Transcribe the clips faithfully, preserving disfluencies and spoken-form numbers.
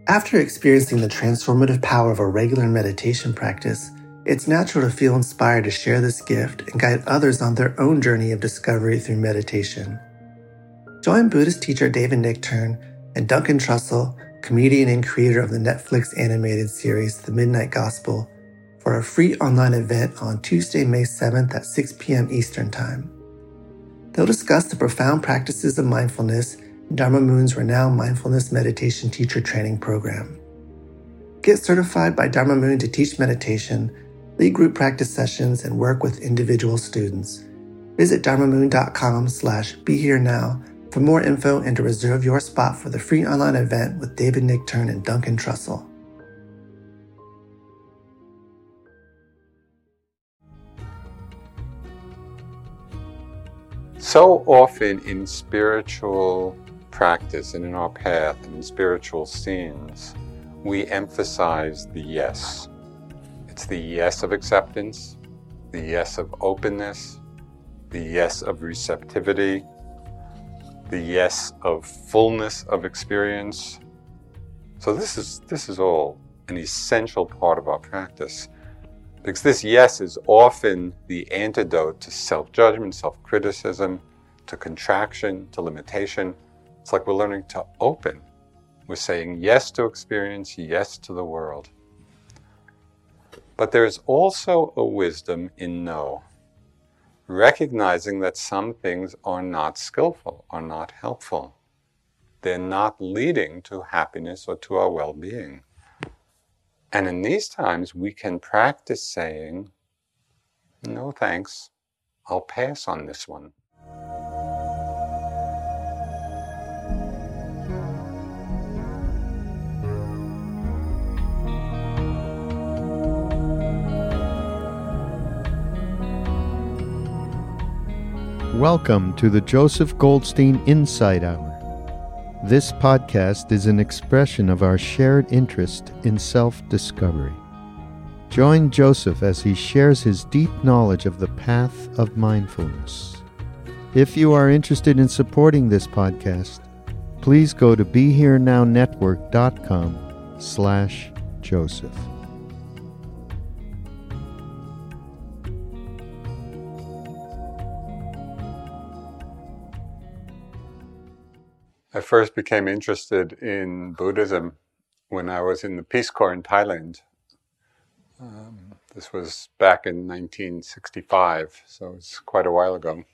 After experiencing the transformative power of a regular meditation practice, it's natural to feel inspired to share this gift and guide others on their own journey of discovery through meditation. Join Buddhist teacher David Nichtern and Duncan Trussell, comedian and creator of the Netflix animated series The Midnight Gospel, for a free online event on Tuesday, May seventh at six p.m. Eastern Time. They'll discuss the profound practices of mindfulness in Dharma Moon's renowned mindfulness meditation teacher training program. Get certified by Dharma Moon to teach meditation, lead group practice sessions, and work with individual students. Visit dharmamoon.com slash be here now for more info and to reserve your spot for the free online event with David Nichtern and Duncan Trussell. So often in spiritual practice and in our path and in spiritual scenes, we emphasize the yes. It's the yes of acceptance, the yes of openness, the yes of receptivity, the yes of fullness of experience. So this is, this is all an essential part of our practice, because this yes is often the antidote to self-judgment, self-criticism, to contraction, to limitation. It's like we're learning to open. We're saying yes to experience, yes to the world. But there's also a wisdom in no, recognizing that some things are not skillful, are not helpful. They're not leading to happiness or to our well-being. And in these times, we can practice saying, no thanks, I'll pass on this one. Welcome to the Joseph Goldstein Insight Hour. This podcast is an expression of our shared interest in self-discovery. Join Joseph as he shares his deep knowledge of the path of mindfulness. If you are interested in supporting this podcast, please go to BeHereNowNetwork.com slash Joseph. I first became interested in Buddhism when I was in the Peace Corps in Thailand. Um, this was back in nineteen sixty-five, so it's quite a while ago.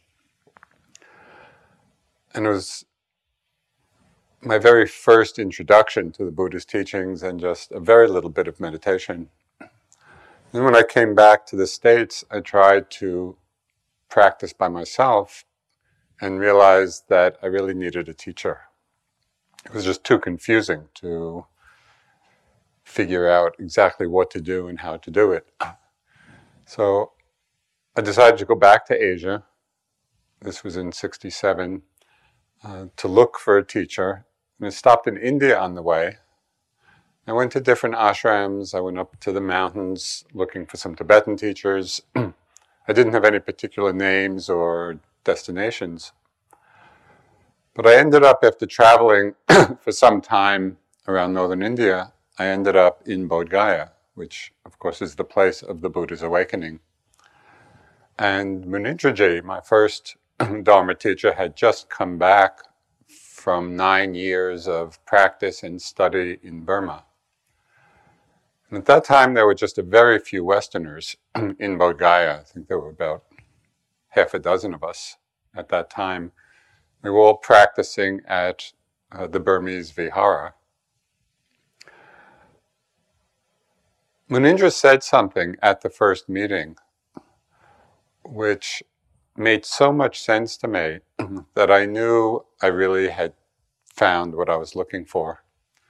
And it was my very first introduction to the Buddhist teachings and just a very little bit of meditation. And when I came back to the States, I tried to practice by myself and realized that I really needed a teacher. It was just too confusing to figure out exactly what to do and how to do it. So I decided to go back to Asia. This was in sixty-seven, uh, to look for a teacher. And I stopped in India on the way. I went to different ashrams. I went up to the mountains looking for some Tibetan teachers. I didn't have any particular names or destinations. But I ended up, after traveling for some time around northern India, I ended up in Bodh Gaya, which of course is the place of the Buddha's awakening. And Munindraji, my first Dharma teacher, had just come back from nine years of practice and study in Burma. And at that time, there were just a very few Westerners in Bodh Gaya. I think there were about half a dozen of us at that time. We were all practicing at uh, the Burmese Vihara. Munindra said something at the first meeting which made so much sense to me that I knew I really had found what I was looking for.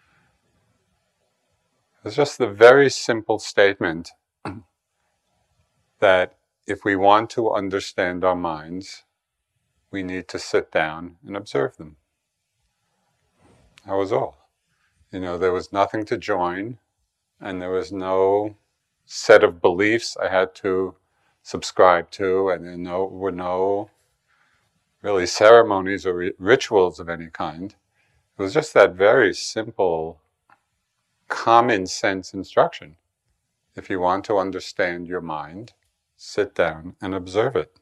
It was just the very simple statement that if we want to understand our minds, we need to sit down and observe them. That was all. You know, there was nothing to join, and there was no set of beliefs I had to subscribe to, and there no, were no really ceremonies or ri- rituals of any kind. It was just that very simple common sense instruction. If you want to understand your mind, sit down and observe it.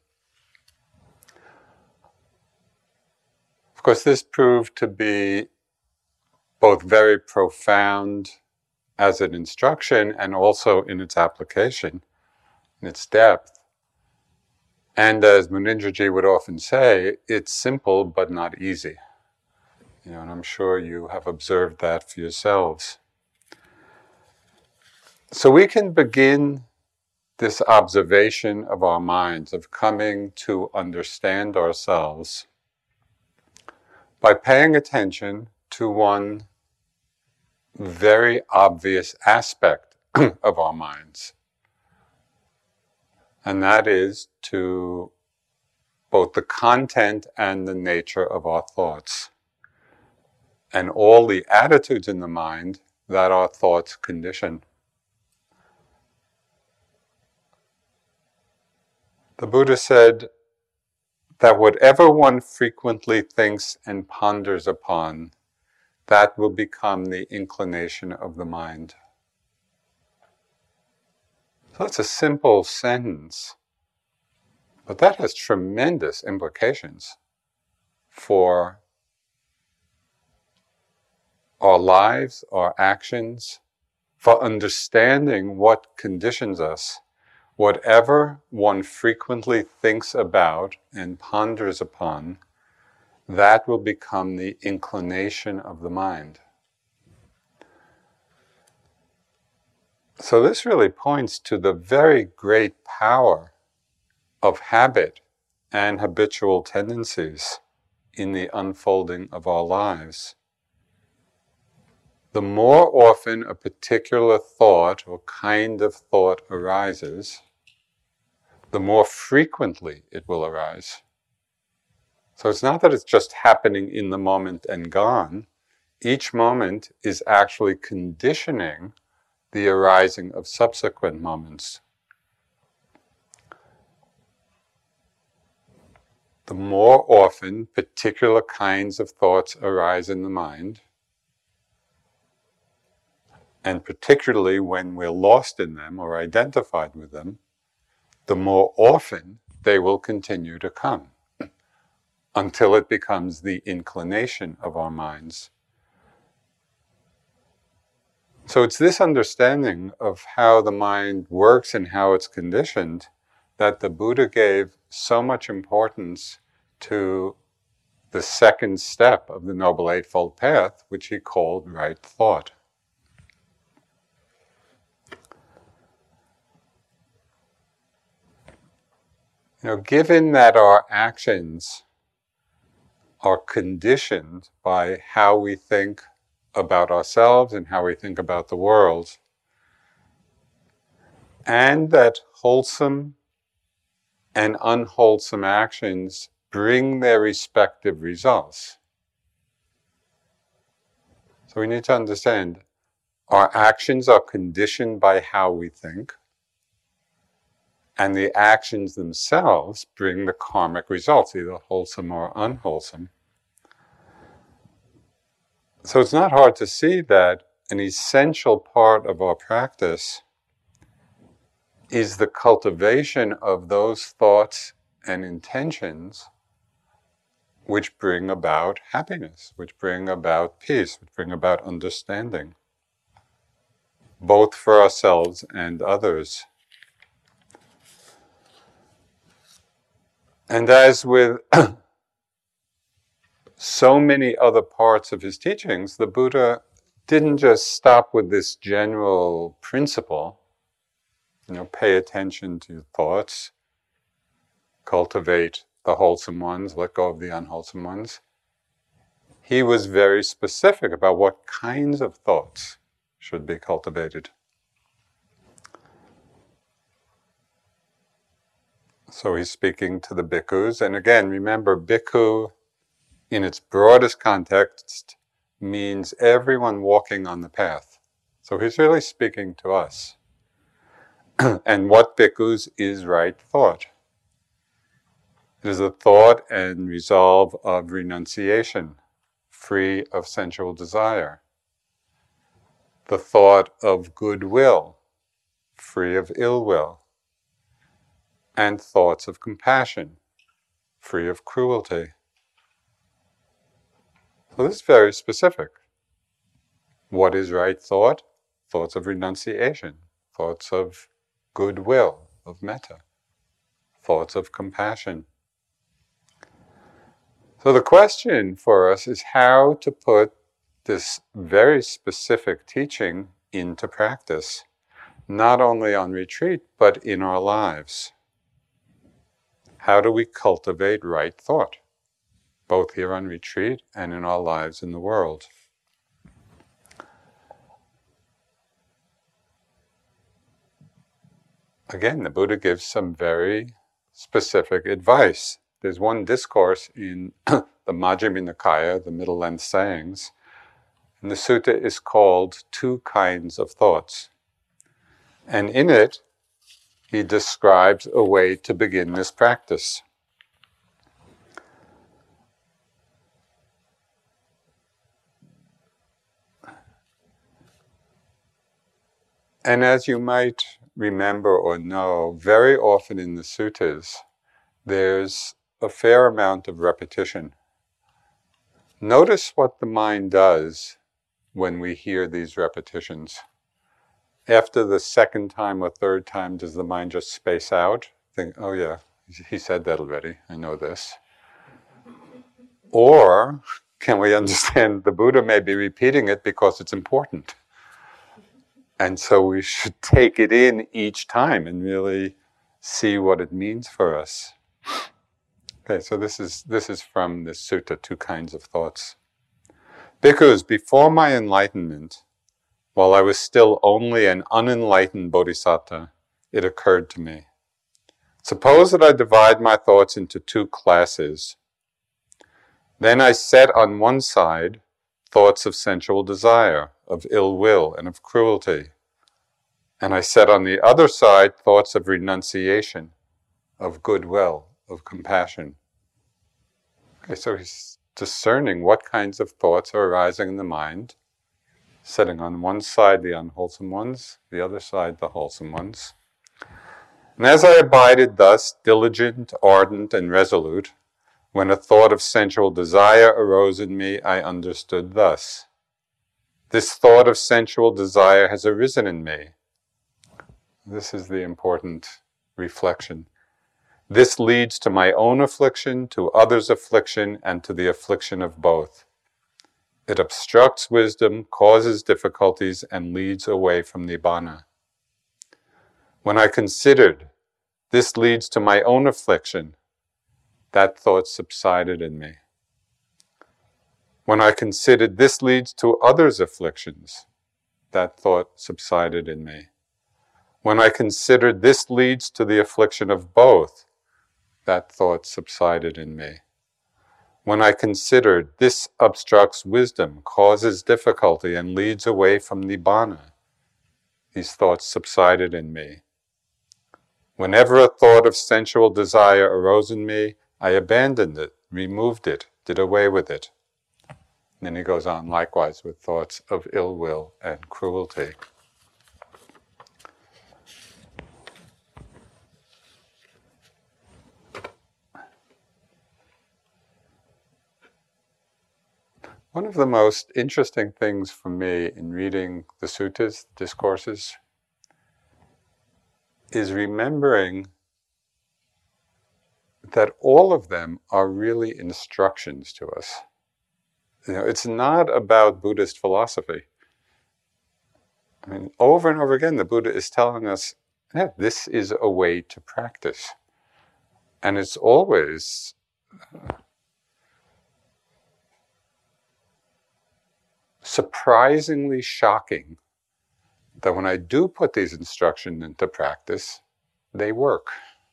Of course, this proved to be both very profound as an instruction and also in its application, in its depth. And as Munindraji would often say, it's simple but not easy. You know, and I'm sure you have observed that for yourselves. So we can begin this observation of our minds, of coming to understand ourselves, by paying attention to one very obvious aspect of our minds. And that is to both the content and the nature of our thoughts, and all the attitudes in the mind that our thoughts condition. The Buddha said that whatever one frequently thinks and ponders upon, that will become the inclination of the mind. So it's a simple sentence, but that has tremendous implications for our lives, our actions, for understanding what conditions us. Whatever one frequently thinks about and ponders upon, that will become the inclination of the mind. So this really points to the very great power of habit and habitual tendencies in the unfolding of our lives. The more often a particular thought or kind of thought arises, the more frequently it will arise. So it's not that it's just happening in the moment and gone. Each moment is actually conditioning the arising of subsequent moments. The more often particular kinds of thoughts arise in the mind, and particularly when we're lost in them or identified with them, the more often they will continue to come until it becomes the inclination of our minds. So it's this understanding of how the mind works and how it's conditioned that the Buddha gave so much importance to the second step of the Noble Eightfold Path, which he called right thought. You know, given that our actions are conditioned by how we think about ourselves and how we think about the world, and that wholesome and unwholesome actions bring their respective results. So we need to understand our actions are conditioned by how we think, and the actions themselves bring the karmic results, either wholesome or unwholesome. So it's not hard to see that an essential part of our practice is the cultivation of those thoughts and intentions which bring about happiness, which bring about peace, which bring about understanding, both for ourselves and others. And as with so many other parts of his teachings, the Buddha didn't just stop with this general principle, you know, pay attention to your thoughts, cultivate the wholesome ones, let go of the unwholesome ones. He was very specific about what kinds of thoughts should be cultivated. So he's speaking to the bhikkhus, and again, remember, bhikkhu in its broadest context means everyone walking on the path. So he's really speaking to us. And what bhikkhus is right thought? It is a thought and resolve of renunciation, free of sensual desire, the thought of goodwill, free of ill will, and thoughts of compassion, free of cruelty. So this is very specific. What is right thought? Thoughts of renunciation, thoughts of goodwill, of metta, thoughts of compassion. So the question for us is how to put this very specific teaching into practice, not only on retreat, but in our lives. How do we cultivate right thought, both here on retreat and in our lives in the world? Again, the Buddha gives some very specific advice. There's one discourse in the Majjhima Nikaya, the Middle Length Sayings, and the sutta is called Two Kinds of Thoughts. And in it, he describes a way to begin this practice. And as you might remember or know, very often in the suttas, there's a fair amount of repetition. Notice what the mind does when we hear these repetitions. After the second time or third time, does the mind just space out? Think, oh yeah, he said that already, I know this. Or can we understand the Buddha may be repeating it because it's important? And so we should take it in each time and really see what it means for us. Okay, so this is this is from this sutta, Two Kinds of Thoughts. Bhikkhus, before my enlightenment, while I was still only an unenlightened bodhisattva, it occurred to me. Suppose that I divide my thoughts into two classes. Then I set on one side thoughts of sensual desire, of ill will, and of cruelty. And I set on the other side thoughts of renunciation, of goodwill, of compassion. Okay, so he's discerning what kinds of thoughts are arising in the mind, setting on one side the unwholesome ones, the other side the wholesome ones. And as I abided thus, diligent, ardent, and resolute, when a thought of sensual desire arose in me, I understood thus. This thought of sensual desire has arisen in me. This is the important reflection. This leads to my own affliction, to others' affliction, and to the affliction of both. It obstructs wisdom, causes difficulties, and leads away from Nibbana. When I considered, this leads to my own affliction, that thought subsided in me. When I considered this leads to others' afflictions, that thought subsided in me. When I considered this leads to the affliction of both, that thought subsided in me. When I considered this obstructs wisdom, causes difficulty, and leads away from Nibbana, these thoughts subsided in me. Whenever a thought of sensual desire arose in me, I abandoned it, removed it, did away with it. And then he goes on likewise with thoughts of ill will and cruelty. One of the most interesting things for me in reading the suttas, the discourses, is remembering that all of them are really instructions to us. You know, it's not about Buddhist philosophy. I mean, over and over again, the Buddha is telling us, yeah, this is a way to practice. And it's always uh, surprisingly shocking that when I do put these instructions into practice, they work.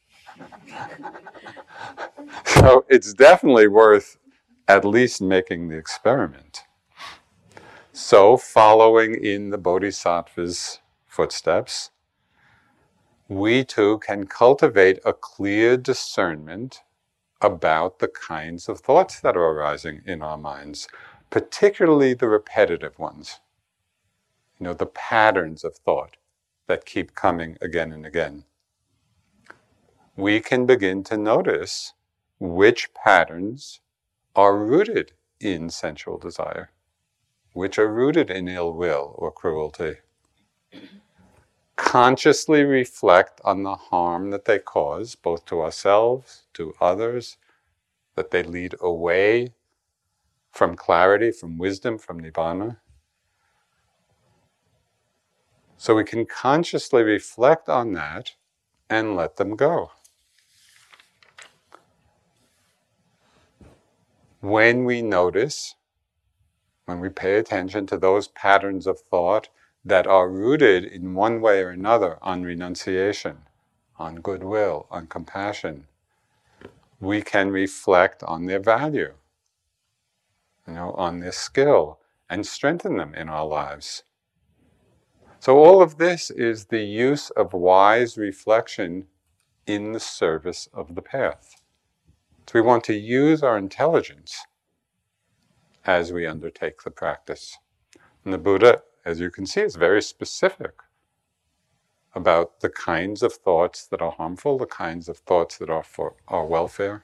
So it's definitely worth at least making the experiment. So, following in the Bodhisattva's footsteps, we too can cultivate a clear discernment about the kinds of thoughts that are arising in our minds, particularly the repetitive ones. You know, the patterns of thought that keep coming again and again. We can begin to notice which patterns are rooted in sensual desire, which are rooted in ill will or cruelty. Consciously reflect on the harm that they cause, both to ourselves, to others, that they lead away from clarity, from wisdom, from nibbana. So we can consciously reflect on that and let them go. When we notice, when we pay attention to those patterns of thought that are rooted in one way or another on renunciation, on goodwill, on compassion, we can reflect on their value, you know, on their skill, and strengthen them in our lives. So all of this is the use of wise reflection in the service of the path. So we want to use our intelligence as we undertake the practice. And the Buddha, as you can see, is very specific about the kinds of thoughts that are harmful, the kinds of thoughts that are for our welfare.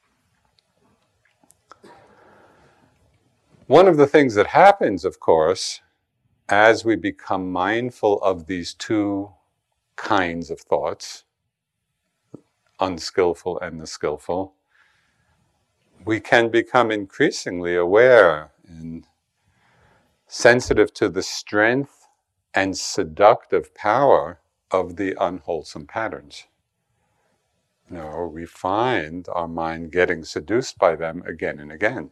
One of the things that happens, of course, as we become mindful of these two kinds of thoughts, unskillful and the skillful, we can become increasingly aware and sensitive to the strength and seductive power of the unwholesome patterns. You know, we find our mind getting seduced by them again and again.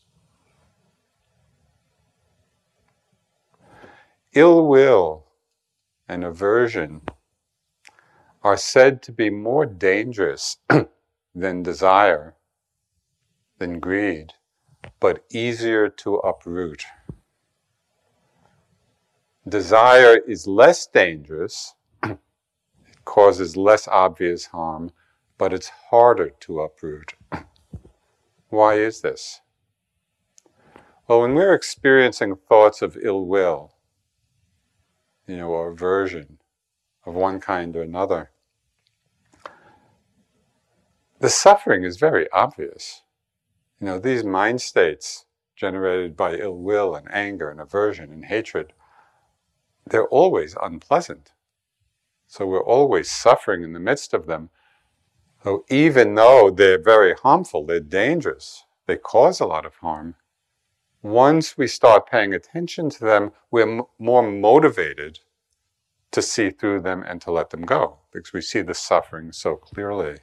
Ill will and aversion are said to be more dangerous than desire, than greed, but easier to uproot. Desire is less dangerous, it causes less obvious harm, but it's harder to uproot. Why is this? Well, when we're experiencing thoughts of ill will, you know, or aversion of one kind or another, the suffering is very obvious. You know, these mind states generated by ill will and anger and aversion and hatred, they're always unpleasant. So we're always suffering in the midst of them. So even though they're very harmful, they're dangerous, they cause a lot of harm, once we start paying attention to them, we're m- more motivated to see through them and to let them go, because we see the suffering so clearly.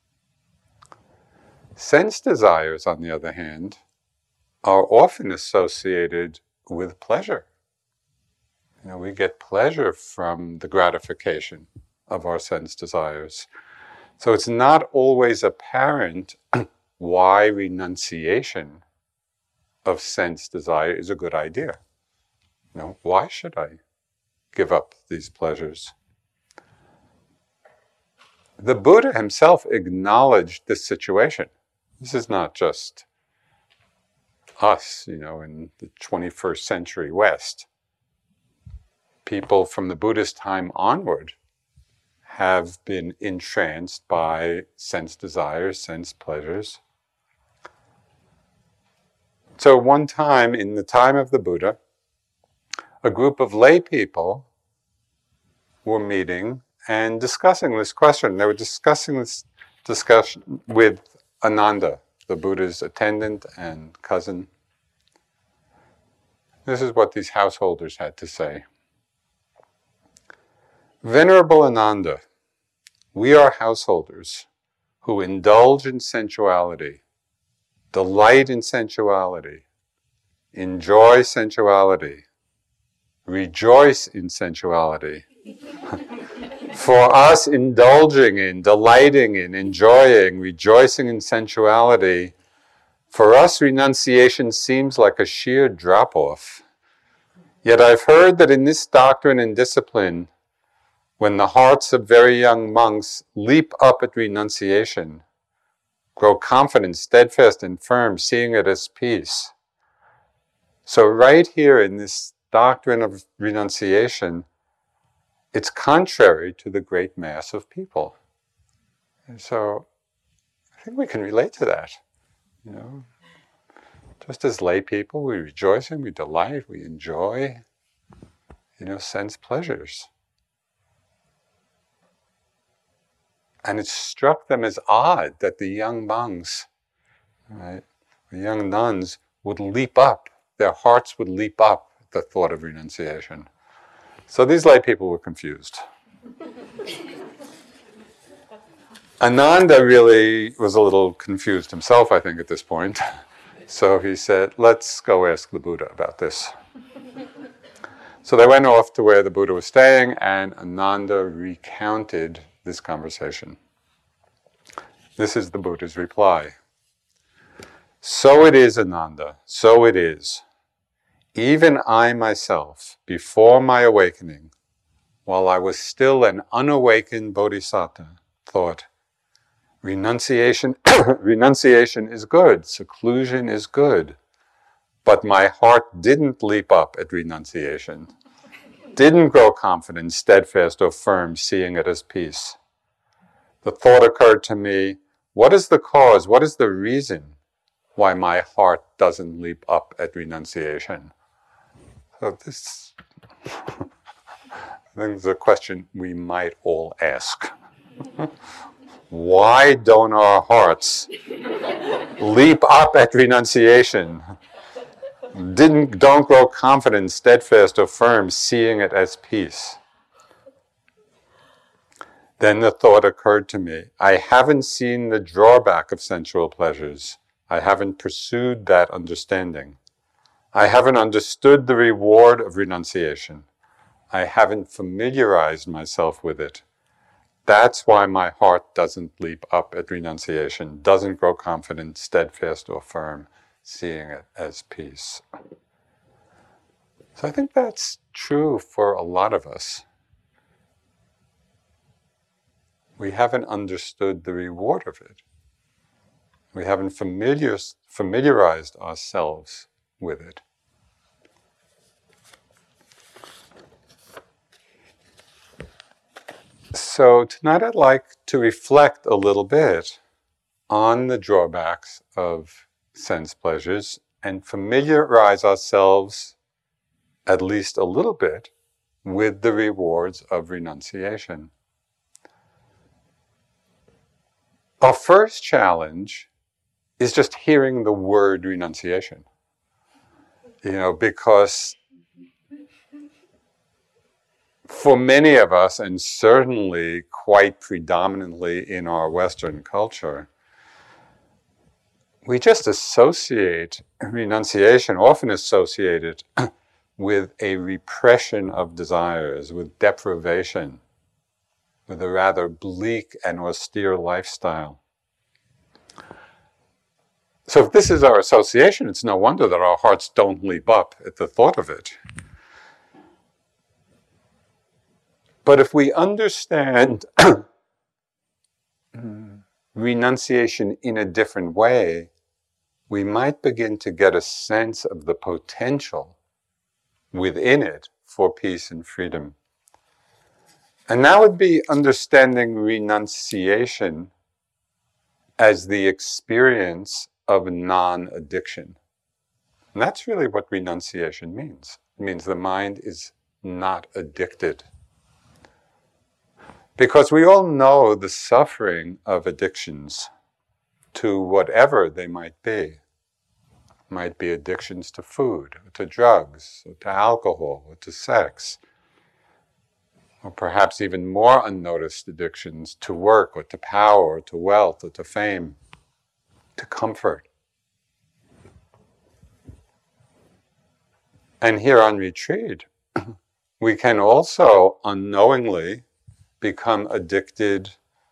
Sense desires, on the other hand, are often associated with pleasure. You know, we get pleasure from the gratification of our sense desires. So it's not always apparent why renunciation of sense desire is a good idea. You know, why should I give up these pleasures? The Buddha himself acknowledged this situation. This is not just us, you know, in the twenty-first century West. People from the Buddhist time onward have been entranced by sense desires, sense pleasures. So one time, in the time of the Buddha, a group of lay people were meeting and discussing this question. They were discussing this discussion with Ananda, the Buddha's attendant and cousin. This is what these householders had to say. Venerable Ananda, we are householders who indulge in sensuality, delight in sensuality, enjoy sensuality, rejoice in sensuality. For us, indulging in, delighting in, enjoying, rejoicing in sensuality, for us renunciation seems like a sheer drop-off. Yet I've heard that in this doctrine and discipline, when the hearts of very young monks leap up at renunciation, grow confident, steadfast, and firm, seeing it as peace. So right here in this doctrine of renunciation, it's contrary to the great mass of people. And so I think we can relate to that. You know, just as lay people, we rejoice and we delight, we enjoy, you know, sense pleasures. And it struck them as odd that the young monks, right, the young nuns would leap up, their hearts would leap up at the thought of renunciation. So these lay people were confused. Ananda really was a little confused himself, I think, at this point. So he said, let's go ask the Buddha about this. So they went off to where the Buddha was staying, and Ananda recounted this conversation. This is the Buddha's reply. So it is, Ananda, so it is. Even I myself, before my awakening, while I was still an unawakened bodhisattva, thought, renunciation, renunciation is good, seclusion is good. But my heart didn't leap up at renunciation, didn't grow confident, steadfast, or firm, seeing it as peace. The thought occurred to me, what is the cause, what is the reason why my heart doesn't leap up at renunciation? So this, I think is a question we might all ask. Why don't our hearts leap up at renunciation? Didn't, don't grow confident, steadfast, or firm, seeing it as peace. Then the thought occurred to me, I haven't seen the drawback of sensual pleasures. I haven't pursued that understanding. I haven't understood the reward of renunciation. I haven't familiarized myself with it. That's why my heart doesn't leap up at renunciation, doesn't grow confident, steadfast, or firm, seeing it as peace. So I think that's true for a lot of us. We haven't understood the reward of it. We haven't familiar, familiarized ourselves with it. So tonight I'd like to reflect a little bit on the drawbacks of sense pleasures and familiarize ourselves at least a little bit with the rewards of renunciation. Our first challenge is just hearing the word renunciation. You know, because for many of us, and certainly quite predominantly in our Western culture, we just associate renunciation, often associated with a repression of desires, with deprivation, with a rather bleak and austere lifestyle. So if this is our association, it's no wonder that our hearts don't leap up at the thought of it. But if we understand renunciation in a different way, we might begin to get a sense of the potential within it for peace and freedom. And that would be understanding renunciation as the experience of non-addiction. And that's really what renunciation means. It means the mind is not addicted. Because we all know the suffering of addictions to whatever they might be. Might be addictions to food, or to drugs, or to alcohol, or to sex. Or perhaps even more unnoticed addictions to work, or to power, or to wealth, or to fame, to comfort. And here on retreat, we can also unknowingly become addicted,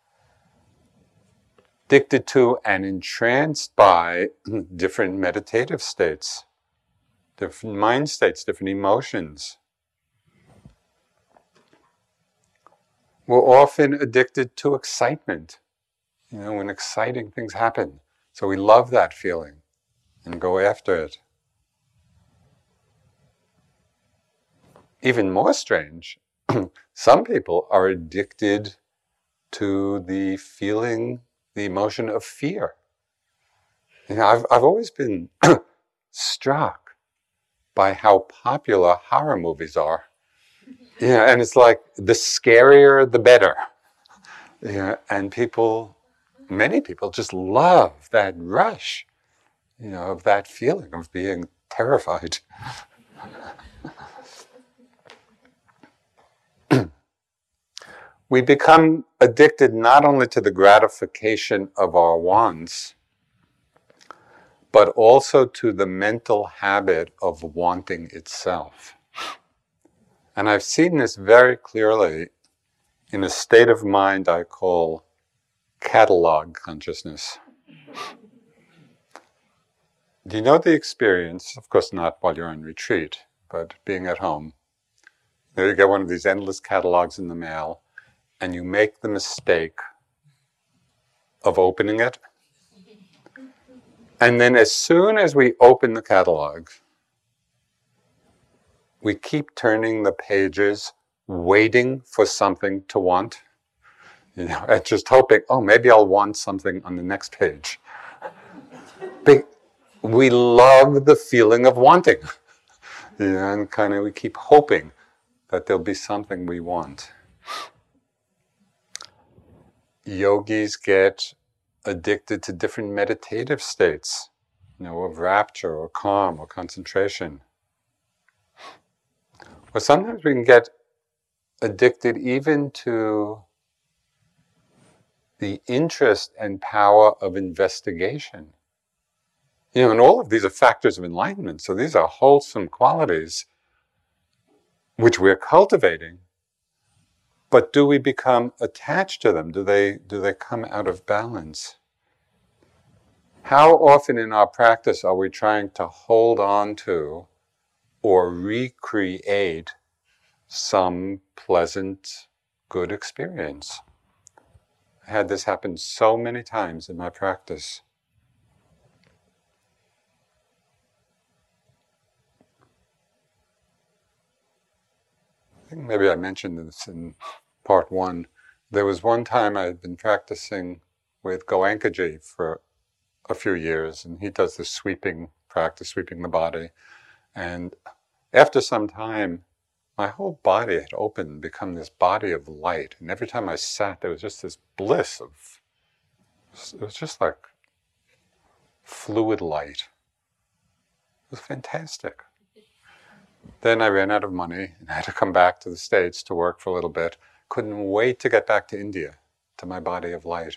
addicted to and entranced by different meditative states, different mind states, different emotions. We're often addicted to excitement, you know, when exciting things happen. So we love that feeling and go after it. even more strange, some people are addicted to the feeling, the emotion of fear. You know, I've, I've always been struck by how popular horror movies are. Yeah, and it's like the scarier, the better. Yeah, and people, many people just love that rush, you know, of that feeling of being terrified. We become addicted not only to the gratification of our wants, but also to the mental habit of wanting itself. And I've seen this very clearly in a state of mind I call catalog consciousness. Do you know the experience, of course not while you're on retreat, but being at home? There you get one of these endless catalogs in the mail, and you make the mistake of opening it. And then as soon as we open the catalog, we keep turning the pages, waiting for something to want. You know, and just hoping, oh, maybe I'll want something on the next page. But we love the feeling of wanting. You know, and kind of we keep hoping that there'll be something we want. Yogis get addicted to different meditative states, you know, of rapture or calm or concentration. Or sometimes we can get addicted even to the interest and power of investigation. You know, and all of these are factors of enlightenment, so these are wholesome qualities which we're cultivating. But do we become attached to them? Do they, do they come out of balance? How often in our practice are we trying to hold on to or recreate some pleasant, good experience? I had this happen so many times in my practice. I think maybe I mentioned this in part one. There was one time I had been practicing with Goenkaji for a few years, and he does this sweeping practice, sweeping the body. And after some time, my whole body had opened and become this body of light. And every time I sat, there was just this bliss of, it was just like fluid light. It was fantastic. Then I ran out of money and I had to come back to the States to work for a little bit. Couldn't wait to get back to India, to my body of light.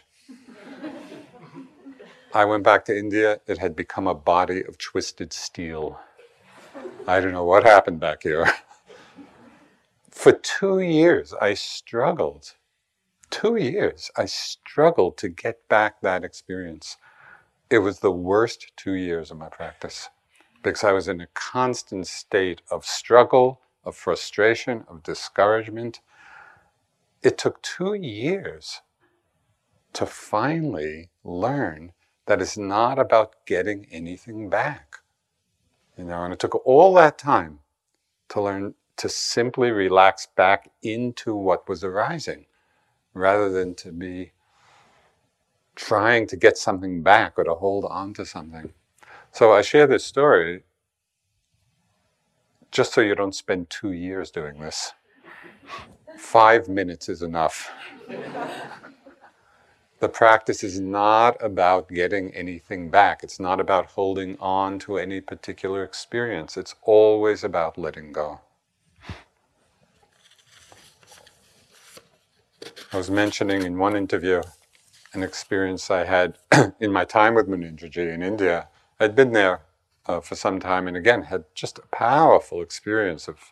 I went back to India, it had become a body of twisted steel. I don't know what happened back here. For two years, I struggled. Two years, I struggled to get back that experience. It was the worst two years of my practice because I was in a constant state of struggle, of frustration, of discouragement. It took two years to finally learn that it's not about getting anything back. You know, and it took all that time to learn to simply relax back into what was arising, rather than to be trying to get something back or to hold on to something. So I share this story just so you don't spend two years doing this. Five minutes is enough. The practice is not about getting anything back. It's not about holding on to any particular experience. It's always about letting go. I was mentioning in one interview an experience I had in my time with Munindraji in India. I'd been there uh, for some time and again had just a powerful experience of,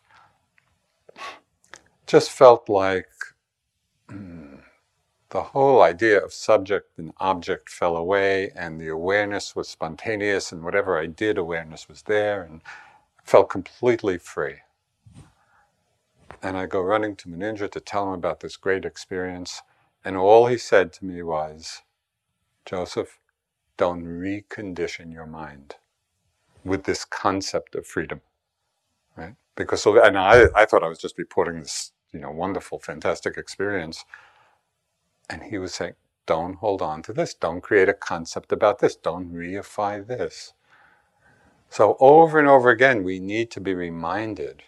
just felt like mm, the whole idea of subject and object fell away and the awareness was spontaneous and whatever I did, awareness was there and felt completely free. And I go running to Munindra to tell him about this great experience. And all he said to me was, Joseph, don't recondition your mind with this concept of freedom, right? Because, and I, I thought I was just reporting this, you know, wonderful, fantastic experience. And he was saying, don't hold on to this. Don't create a concept about this. Don't reify this. So over and over again, we need to be reminded.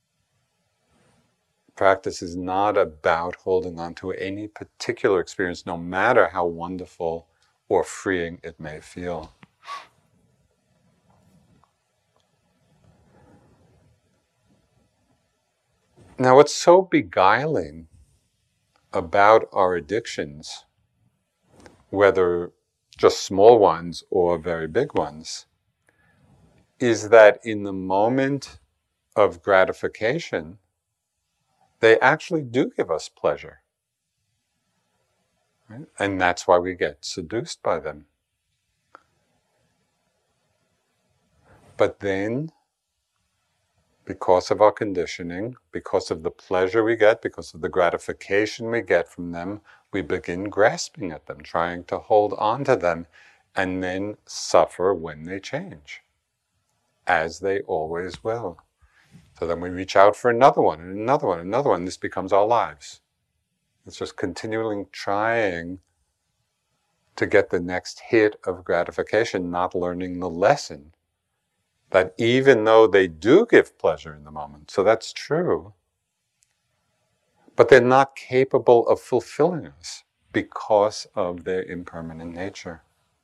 Practice is not about holding on to any particular experience, no matter how wonderful or freeing it may feel. Now, what's so beguiling about our addictions, whether just small ones or very big ones, is that in the moment of gratification, they actually do give us pleasure. Right? And that's why we get seduced by them. But then, because of our conditioning, because of the pleasure we get, because of the gratification we get from them, we begin grasping at them, trying to hold on to them, and then suffer when they change, as they always will. So then we reach out for another one, and another one, and another one. This becomes our lives. It's just continually trying to get the next hit of gratification, not learning the lesson that even though they do give pleasure in the moment, so that's true, but they're not capable of fulfilling us because of their impermanent nature.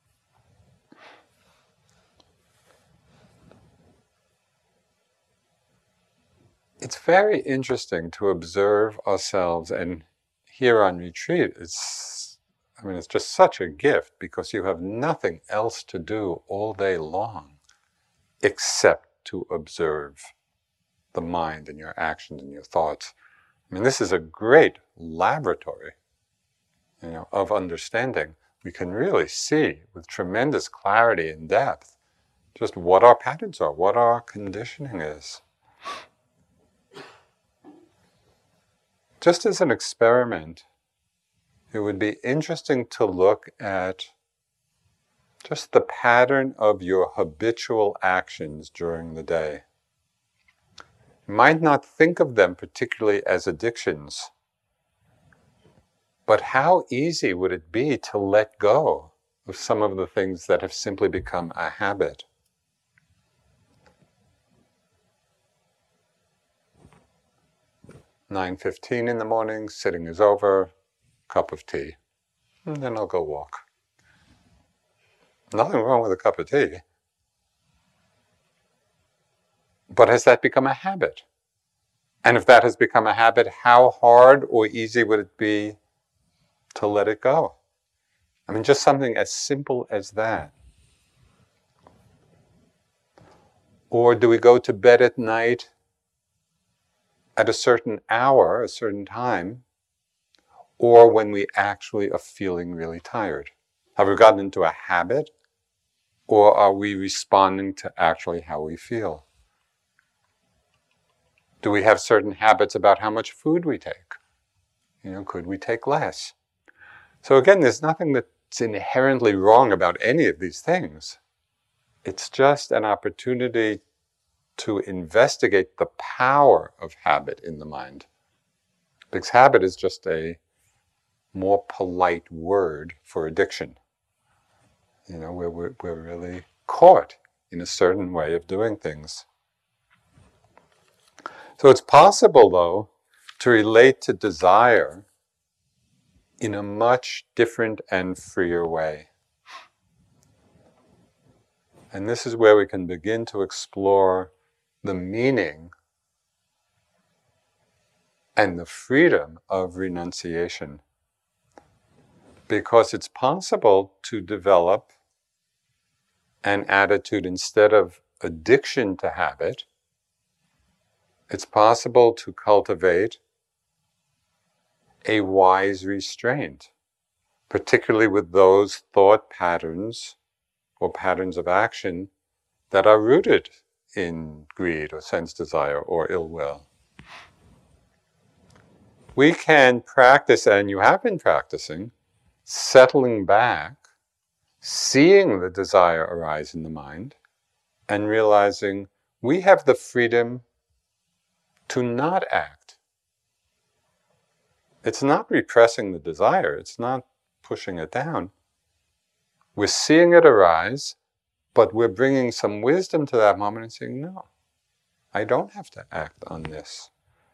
It's very interesting to observe ourselves, and here on retreat, it's, I mean, it's just such a gift because you have nothing else to do all day long except to observe the mind and your actions and your thoughts. I mean, this is a great laboratory, you know, of understanding. We can really see with tremendous clarity and depth just what our patterns are, what our conditioning is. Just as an experiment, it would be interesting to look at just the pattern of your habitual actions during the day. You might not think of them particularly as addictions, but how easy would it be to let go of some of the things that have simply become a habit? nine fifteen in the morning, sitting is over, cup of tea, and then I'll go walk. Nothing wrong with a cup of tea. But has that become a habit? And if that has become a habit, how hard or easy would it be to let it go? I mean, just something as simple as that. Or do we go to bed at night at a certain hour, a certain time, or when we actually are feeling really tired? Have we gotten into a habit, or are we responding to actually how we feel? Do we have certain habits about how much food we take? You know, could we take less? So again, there's nothing that's inherently wrong about any of these things. It's just an opportunity to investigate the power of habit in the mind. Because habit is just a more polite word for addiction. You know, where we're, we're really caught in a certain way of doing things. So it's possible, though, to relate to desire in a much different and freer way. And this is where we can begin to explore the meaning and the freedom of renunciation. Because it's possible to develop an attitude instead of addiction to habit. It's possible to cultivate a wise restraint, particularly with those thought patterns or patterns of action that are rooted in greed or sense desire or ill will. We can practice, and you have been practicing, settling back, seeing the desire arise in the mind, and realizing we have the freedom to not act. It's not repressing the desire, it's not pushing it down. We're seeing it arise, but we're bringing some wisdom to that moment and saying, no, I don't have to act on this.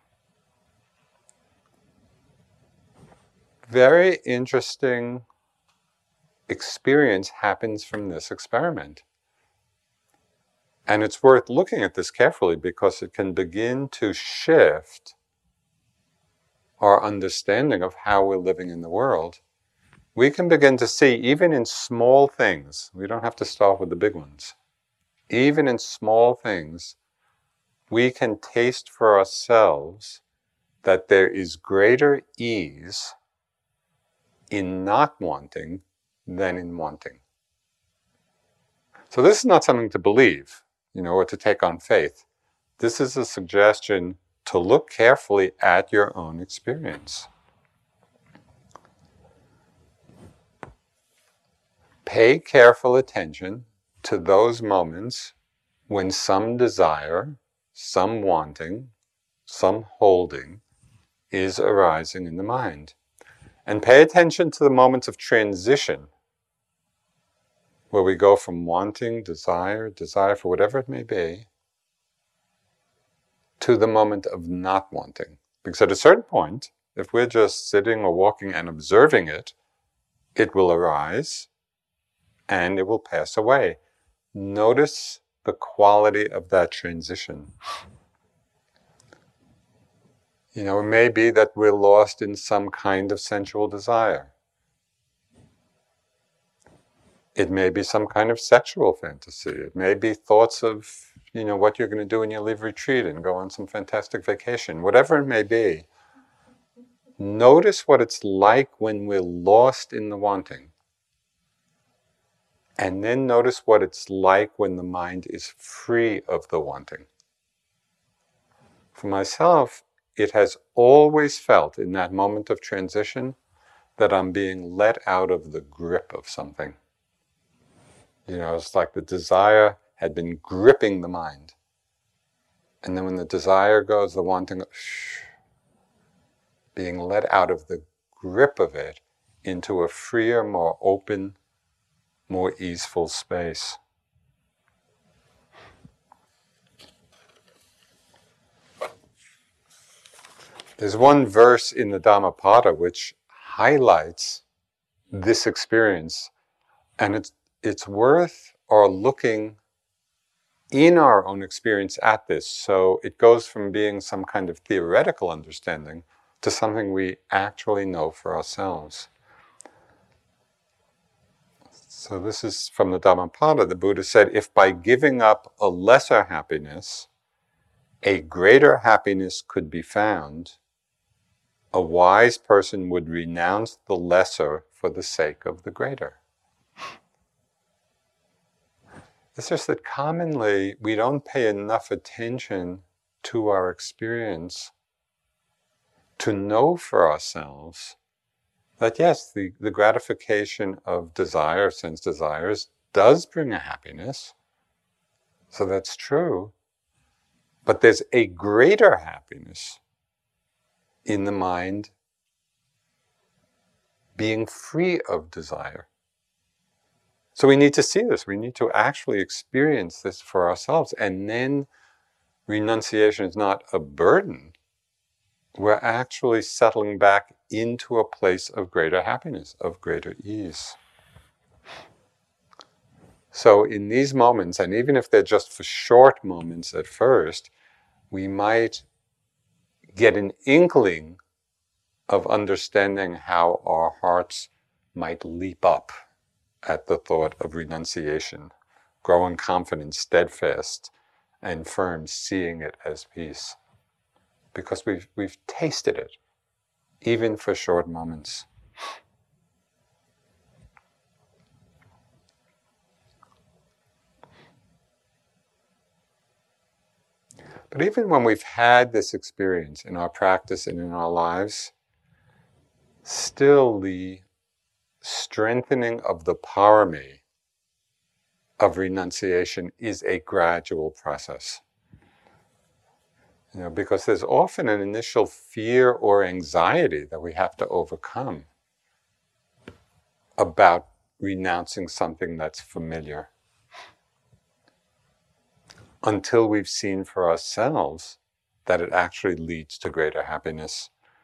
Very interesting experience happens from this experiment. And it's worth looking at this carefully because it can begin to shift our understanding of how we're living in the world. We can begin to see, even in small things, we don't have to start with the big ones, even in small things, we can taste for ourselves that there is greater ease in not wanting than in wanting. So this is not something to believe, you know, or to take on faith. This is a suggestion to look carefully at your own experience. Pay careful attention to those moments when some desire, some wanting, some holding is arising in the mind. And pay attention to the moments of transition, where we go from wanting, desire, desire for whatever it may be, to the moment of not wanting. Because at a certain point, if we're just sitting or walking and observing it, it will arise and it will pass away. Notice the quality of that transition. You know, it may be that we're lost in some kind of sensual desire. It may be some kind of sexual fantasy. It may be thoughts of, you know, what you're going to do when you leave retreat and go on some fantastic vacation. Whatever it may be, notice what it's like when we're lost in the wanting. And then notice what it's like when the mind is free of the wanting. For myself, it has always felt in that moment of transition that I'm being let out of the grip of something. You know, it's like the desire had been gripping the mind. And then when the desire goes, the wanting, shh, being let out of the grip of it into a freer, more open, more easeful space. There's one verse in the Dhammapada which highlights this experience, and it's it's worth our looking in our own experience at this. So it goes from being some kind of theoretical understanding to something we actually know for ourselves. So this is from the Dhammapada. The Buddha said, if by giving up a lesser happiness, a greater happiness could be found, a wise person would renounce the lesser for the sake of the greater. It's just that commonly we don't pay enough attention to our experience to know for ourselves that yes, the, the gratification of desire, sense desires, does bring a happiness. So that's true. But there's a greater happiness in the mind being free of desire. So we need to see this. We need to actually experience this for ourselves. And then renunciation is not a burden. We're actually settling back into a place of greater happiness, of greater ease. So in these moments, and even if they're just for short moments at first, we might get an inkling of understanding how our hearts might leap up at the thought of renunciation, growing confident, steadfast, and firm, seeing it as peace. Because we've, we've tasted it, even for short moments. But even when we've had this experience in our practice and in our lives, still the strengthening of the parami of renunciation is a gradual process. You know, because there's often an initial fear or anxiety that we have to overcome about renouncing something that's familiar, until we've seen for ourselves that it actually leads to greater happiness.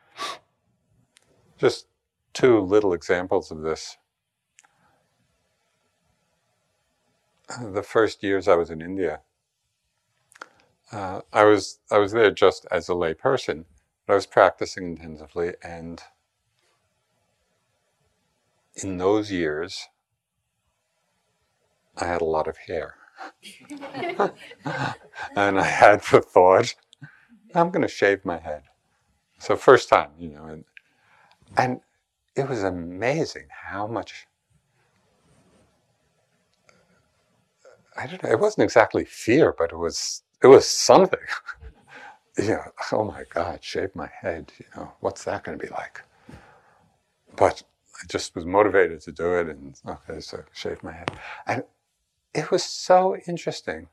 Just two little examples of this. The first years I was in India, uh, I was I was there just as a lay person, but I was practicing intensively, and in those years, I had a lot of hair. And I had the thought, I'm going to shave my head. So first time, you know, and, and it was amazing how much, I don't know, it wasn't exactly fear, but it was, it was something. You know, oh my God, shave my head, you know, what's that going to be like? But I just was motivated to do it, and okay, so shave my head. And it was so interesting.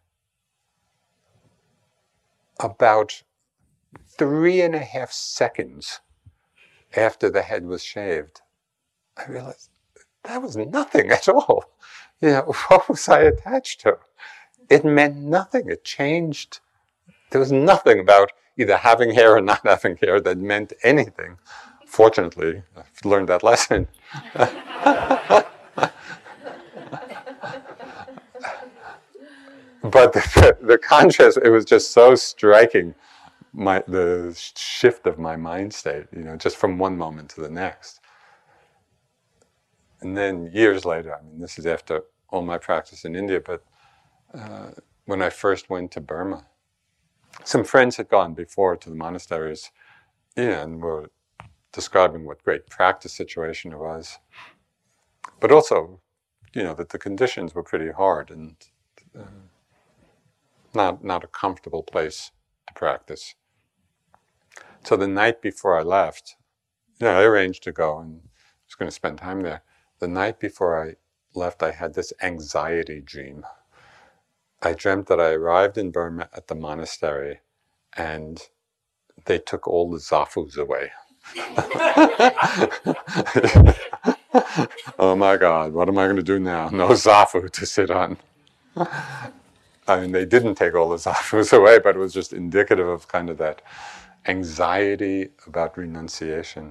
About three and a half seconds after the head was shaved, I realized that was nothing at all. You know, what was I attached to? It meant nothing. It changed. There was nothing about either having hair or not having hair that meant anything. Fortunately, I've learned that lesson. But the, the contrast, it was just so striking, my the shift of my mind state, you know, just from one moment to the next. And then years later, I mean, this is after all my practice in India, but uh, when I first went to Burma, some friends had gone before to the monasteries, yeah, and were describing what great practice situation it was. But also, you know, that the conditions were pretty hard and uh, not, not a comfortable place to practice. So the night before I left, you know, I arranged to go and I was going to spend time there. The night before I left, I had this anxiety dream. I dreamt that I arrived in Burma at the monastery and they took all the zafus away. Oh my God, what am I going to do now? No zafu to sit on. I mean, they didn't take all the zafus away, but it was just indicative of kind of that anxiety about renunciation.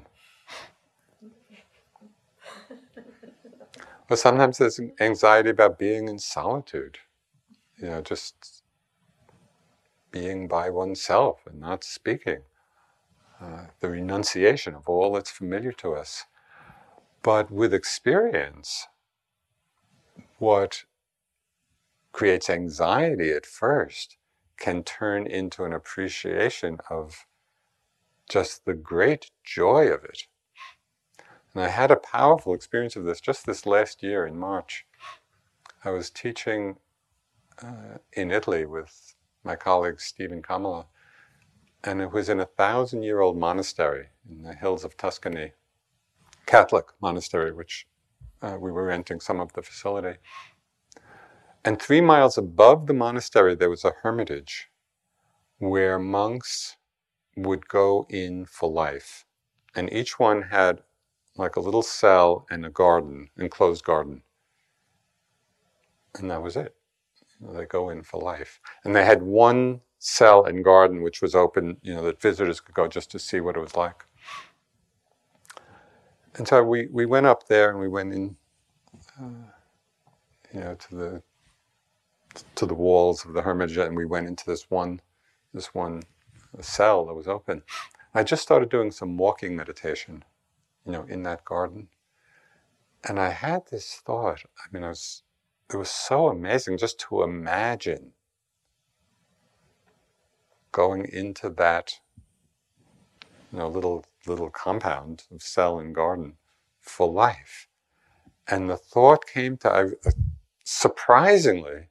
But sometimes there's anxiety about being in solitude, you know, just being by oneself and not speaking. Uh, the renunciation of all that's familiar to us. But with experience, what creates anxiety at first can turn into an appreciation of just the great joy of it. And I had a powerful experience of this just this last year in March. I was teaching uh, in Italy with my colleague Stephen Kamala, and it was in a thousand-year-old monastery in the hills of Tuscany, Catholic monastery, which uh, we were renting some of the facility. And three miles above the monastery, there was a hermitage where monks would go in for life. And each one had like a little cell and a garden, enclosed garden. And that was it. They go in for life. And they had one cell and garden which was open, you know, that visitors could go just to see what it was like. And so we, we went up there and we went in, uh, you know, to the to the walls of the hermitage, and we went into this one this one cell that was open. I just started doing some walking meditation, you know, in that garden. And I had this thought, I mean, I was, it was so amazing just to imagine going into that, you know, little little compound of cell and garden for life. And the thought came to, I, uh, surprisingly,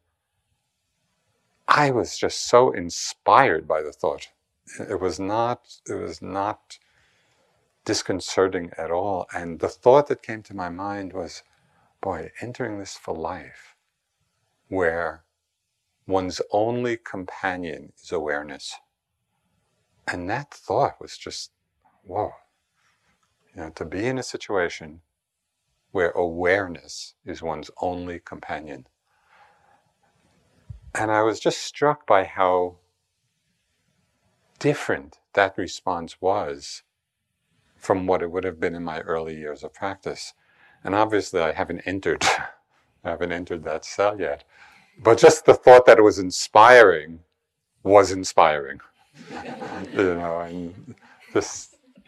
I was just so inspired by the thought. It was not, it was not disconcerting at all. And the thought that came to my mind was, boy, entering this for life, where one's only companion is awareness. And that thought was just, whoa. You know, to be in a situation where awareness is one's only companion. And I was just struck by how different that response was from what it would have been in my early years of practice. And obviously I haven't entered, I haven't entered that cell yet. But just the thought that it was inspiring was inspiring. You know, and this,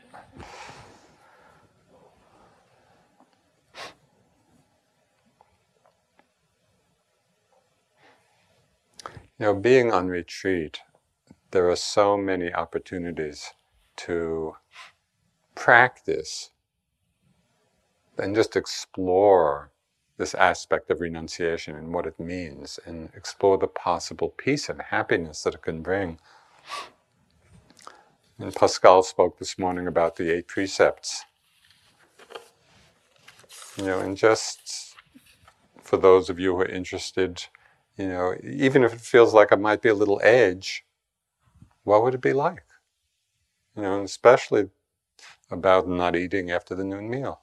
you know, being on retreat, there are so many opportunities to practice and just explore this aspect of renunciation and what it means, and explore the possible peace and happiness that it can bring. And Pascal spoke this morning about the eight precepts. You know, and just for those of you who are interested, you know, even if it feels like it might be a little edge, what would it be like? You know, and especially about not eating after the noon meal.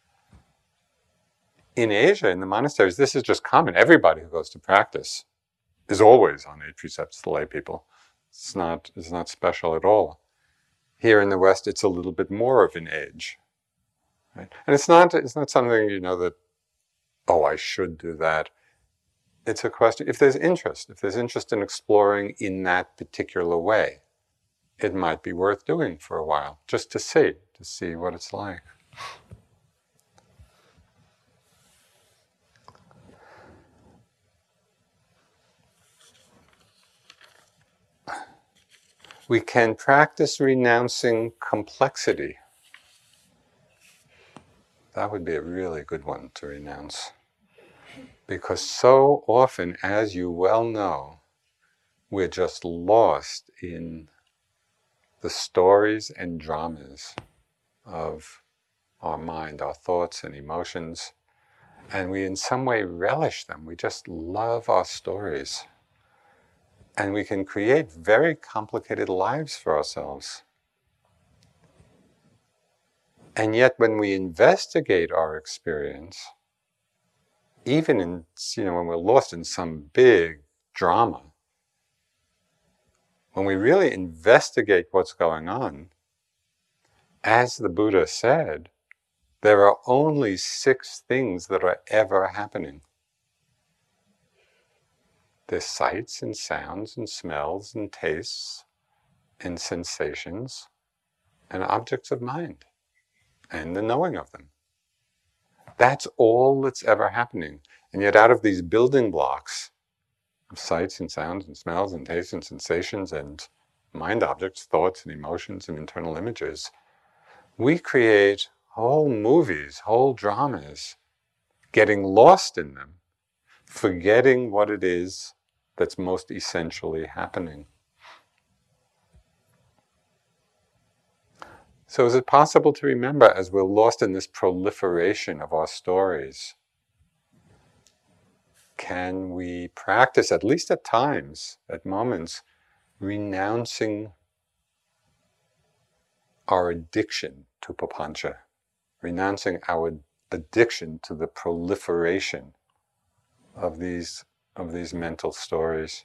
In Asia, in the monasteries, this is just common. Everybody who goes to practice is always on eight precepts, the lay people. It's not, it's not special at all. Here in the West, it's a little bit more of an edge. Right? And it's not, it's not something, you know, that, oh, I should do that. It's a question, if there's interest, if there's interest in exploring in that particular way, it might be worth doing for a while, just to see, to see what it's like. We can practice renouncing complexity. That would be a really good one to renounce. Because so often, as you well know, we're just lost in the stories and dramas of our mind, our thoughts and emotions, and we in some way relish them. We just love our stories. And we can create very complicated lives for ourselves. And yet when we investigate our experience, even in, you know, when we're lost in some big drama, when we really investigate what's going on, as the Buddha said, there are only six things that are ever happening. There's sights and sounds and smells and tastes and sensations and objects of mind and the knowing of them. That's all that's ever happening. And yet out of these building blocks of sights and sounds and smells and tastes and sensations and mind objects, thoughts and emotions and internal images, we create whole movies, whole dramas, getting lost in them, forgetting what it is that's most essentially happening. So is it possible to remember, as we're lost in this proliferation of our stories, can we practice, at least at times, at moments, renouncing our addiction to papancha, renouncing our addiction to the proliferation of these of these mental stories?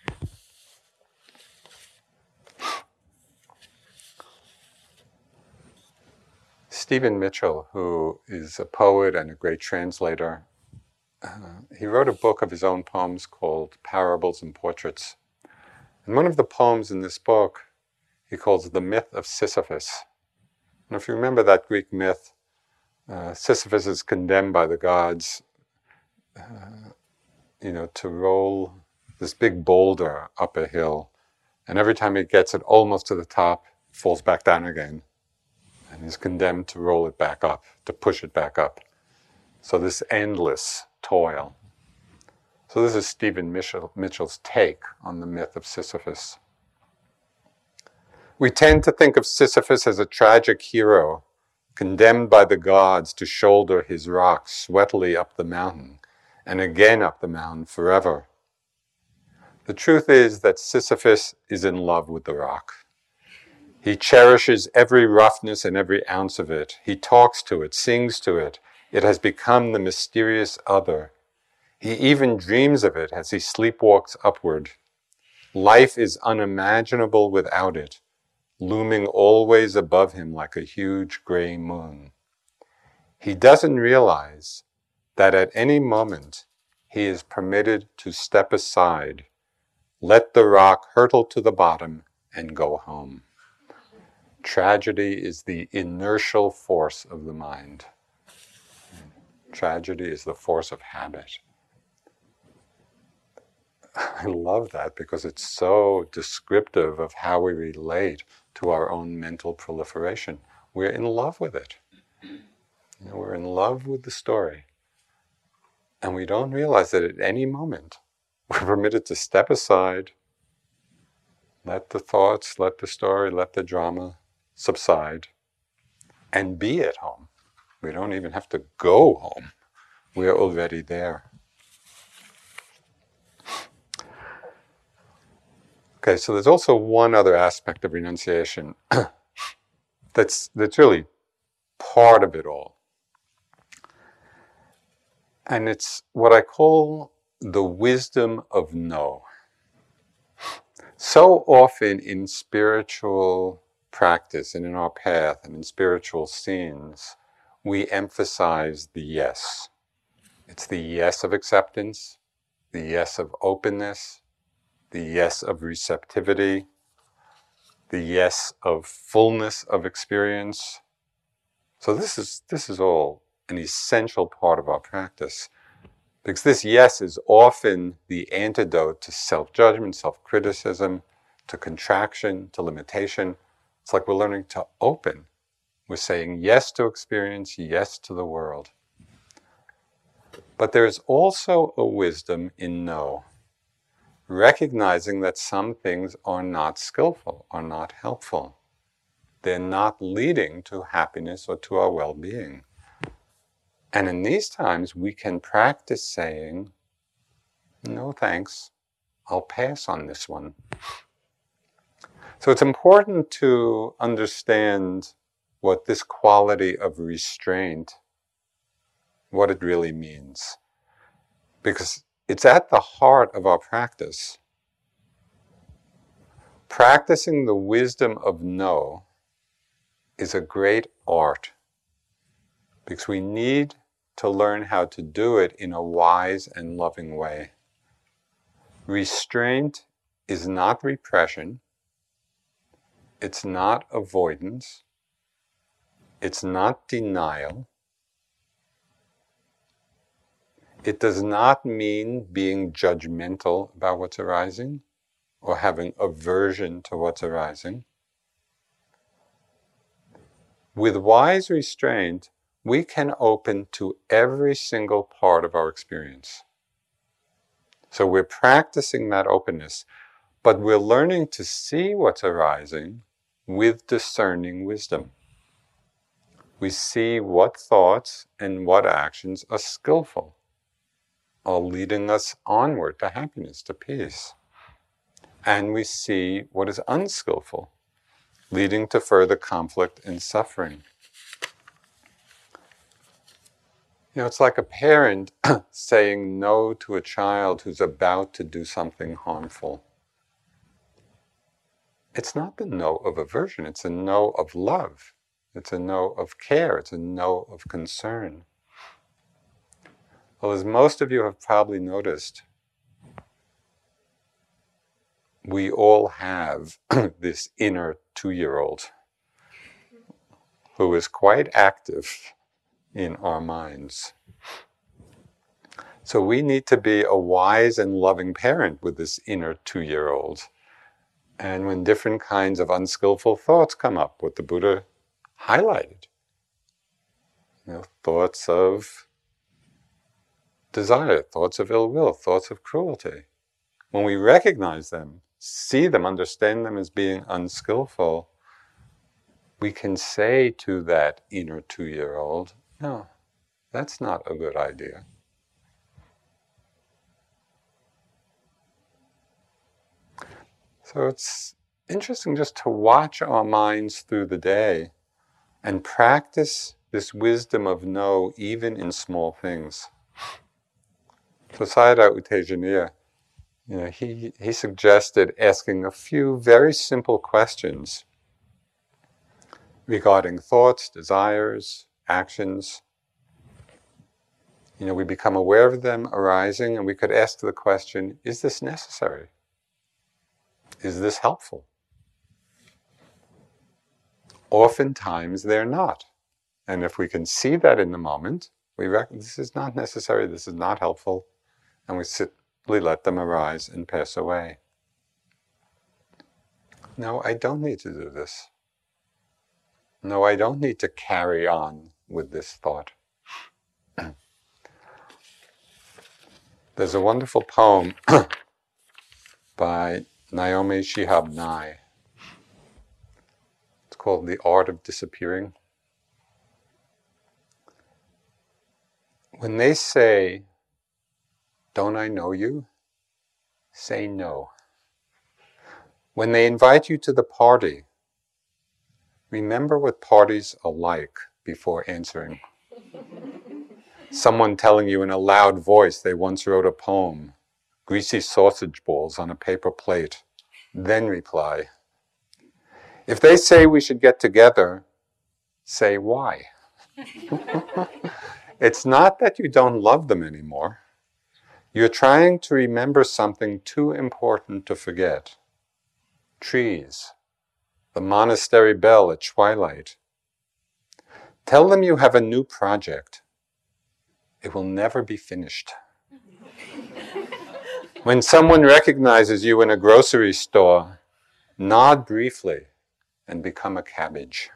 Stephen Mitchell, who is a poet and a great translator, uh, he wrote a book of his own poems called Parables and Portraits. And one of the poems in this book he calls The Myth of Sisyphus. And if you remember that Greek myth, uh, Sisyphus is condemned by the gods uh, you know, to roll this big boulder up a hill. And every time he gets it almost to the top, it falls back down again. And he's condemned to roll it back up, to push it back up. So this endless toil. So this is Stephen Mitchell, Mitchell's take on the myth of Sisyphus. We tend to think of Sisyphus as a tragic hero, condemned by the gods to shoulder his rock sweatily up the mountain, and again up the mountain forever. The truth is that Sisyphus is in love with the rock. He cherishes every roughness and every ounce of it. He talks to it, sings to it. It has become the mysterious other. He even dreams of it as he sleepwalks upward. Life is unimaginable without it, looming always above him like a huge gray moon. He doesn't realize that at any moment he is permitted to step aside, let the rock hurtle to the bottom, and go home. Tragedy is the inertial force of the mind. Tragedy is the force of habit. I love that because it's so descriptive of how we relate to our own mental proliferation. We're in love with it. You know, we're in love with the story. And we don't realize that at any moment we're permitted to step aside, let the thoughts, let the story, let the drama subside, and be at home. We don't even have to go home. We're already there. Okay, so there's also one other aspect of renunciation that's that's really part of it all. And it's what I call the wisdom of no. So often in spiritual practice and in our path and in spiritual scenes, we emphasize the yes. It's the yes of acceptance, the yes of openness, the yes of receptivity, the yes of fullness of experience. So this is this is all an essential part of our practice. Because this yes is often the antidote to self-judgment, self-criticism, to contraction, to limitation. It's like we're learning to open. We're saying yes to experience, yes to the world. But there's also a wisdom in no. Recognizing that some things are not skillful, are not helpful. They're not leading to happiness or to our well-being. And in these times, we can practice saying, no thanks, I'll pass on this one. So it's important to understand what this quality of restraint, what it really means. Because it's at the heart of our practice. Practicing the wisdom of no is a great art, because we need to learn how to do it in a wise and loving way. Restraint is not repression. It's not avoidance. It's not denial. It does not mean being judgmental about what's arising or having aversion to what's arising. With wise restraint, we can open to every single part of our experience. So we're practicing that openness, but we're learning to see what's arising with discerning wisdom. We see what thoughts and what actions are skillful, are leading us onward to happiness, to peace. And we see what is unskillful, leading to further conflict and suffering. You know, it's like a parent saying no to a child who's about to do something harmful. It's not the no of aversion, it's a no of love. It's a no of care, it's a no of concern. Well, as most of you have probably noticed, we all have this inner two-year-old who is quite active in our minds. So we need to be a wise and loving parent with this inner two-year-old. And when different kinds of unskillful thoughts come up, what the Buddha highlighted, you know, thoughts of desire, thoughts of ill will, thoughts of cruelty. When we recognize them, see them, understand them as being unskillful, we can say to that inner two-year-old, no, that's not a good idea. So it's interesting just to watch our minds through the day and practice this wisdom of no, even in small things. So Sayadaw U Tejaniya, you know, he, he suggested asking a few very simple questions regarding thoughts, desires, actions. You know, we become aware of them arising, and we could ask the question, is this necessary? Is this helpful? Oftentimes they're not. And if we can see that in the moment, we reckon this is not necessary, this is not helpful, and we simply let them arise and pass away. No, I don't need to do this. No, I don't need to carry on with this thought. There's a wonderful poem by Naomi Shihab Nye. It's called The Art of Disappearing. When they say, "Don't I know you?" say no. When they invite you to the party, remember what parties are like before answering. Someone telling you in a loud voice they once wrote a poem, greasy sausage balls on a paper plate, then reply. If they say we should get together, say why. It's not that you don't love them anymore. You're trying to remember something too important to forget. Trees, the monastery bell at twilight. Tell them you have a new project. It will never be finished. When someone recognizes you in a grocery store, nod briefly and become a cabbage.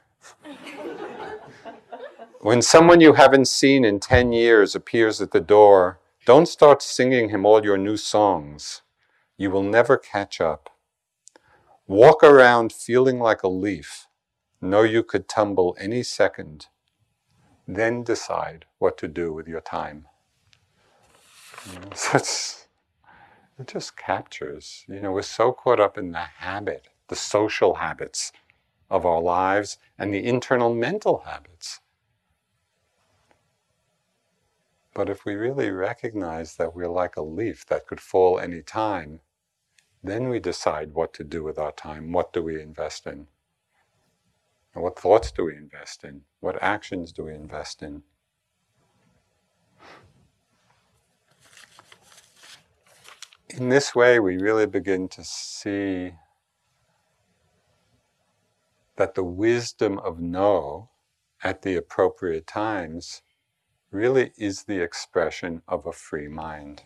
When someone you haven't seen in ten years appears at the door, don't start singing him all your new songs. You will never catch up. Walk around feeling like a leaf. Know you could tumble any second. Then decide what to do with your time. You know, so it's, it just captures, you know, we're so caught up in the habit, the social habits of our lives and the internal mental habits. But if we really recognize that we're like a leaf that could fall any time, then we decide what to do with our time. What do we invest in? And what thoughts do we invest in? What actions do we invest in? In this way, we really begin to see that the wisdom of no at the appropriate times really is the expression of a free mind.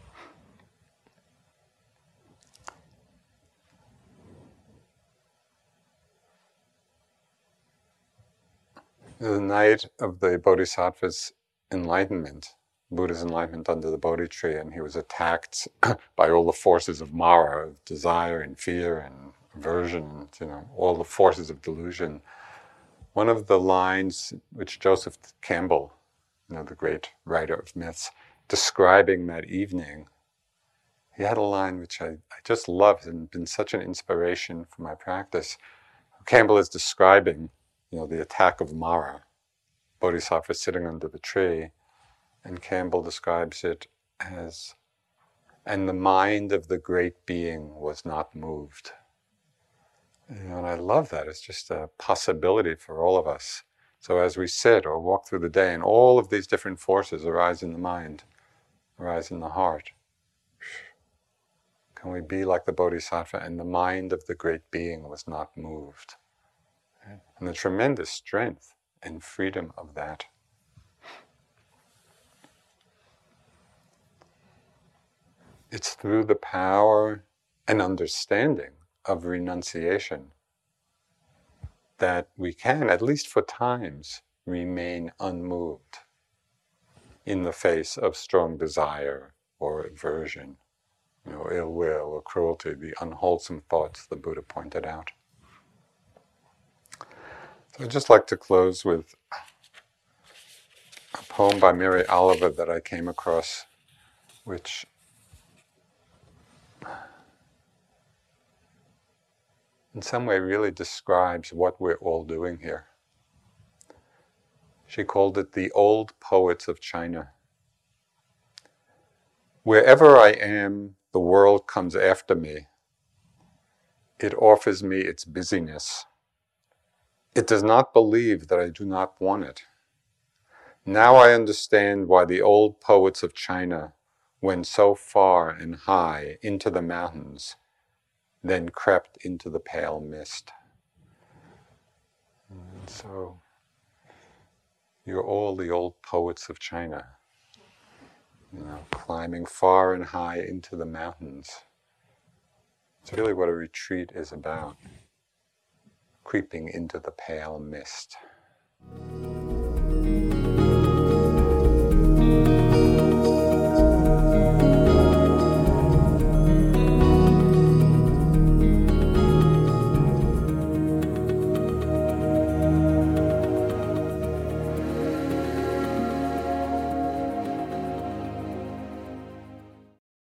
The night of the Bodhisattva's enlightenment, Buddha's enlightenment under the Bodhi tree, and he was attacked by all the forces of Mara, of desire and fear and aversion, you know, all the forces of delusion. One of the lines which Joseph Campbell, you know, the great writer of myths, describing that evening, he had a line which I, I just loved and been such an inspiration for my practice. Campbell is describing, you know, the attack of Mara, Bodhisattva sitting under the tree, and Campbell describes it as, and the mind of the great being was not moved. You know, and I love that. It's just a possibility for all of us. So as we sit or walk through the day and all of these different forces arise in the mind, arise in the heart, can we be like the Bodhisattva and the mind of the great being was not moved? And the tremendous strength and freedom of that. It's through the power and understanding of renunciation that we can, at least for times, remain unmoved in the face of strong desire or aversion, you know, ill will or cruelty, the unwholesome thoughts the Buddha pointed out. So I'd just like to close with a poem by Mary Oliver that I came across, which in some way really describes what we're all doing here. She called it the old poets of China. Wherever I am, the world comes after me. It offers me its busyness. It does not believe that I do not want it. Now I understand why the old poets of China went so far and high into the mountains, then crept into the pale mist. And so, you're all the old poets of China, you know, climbing far and high into the mountains. It's really what a retreat is about, creeping into the pale mist.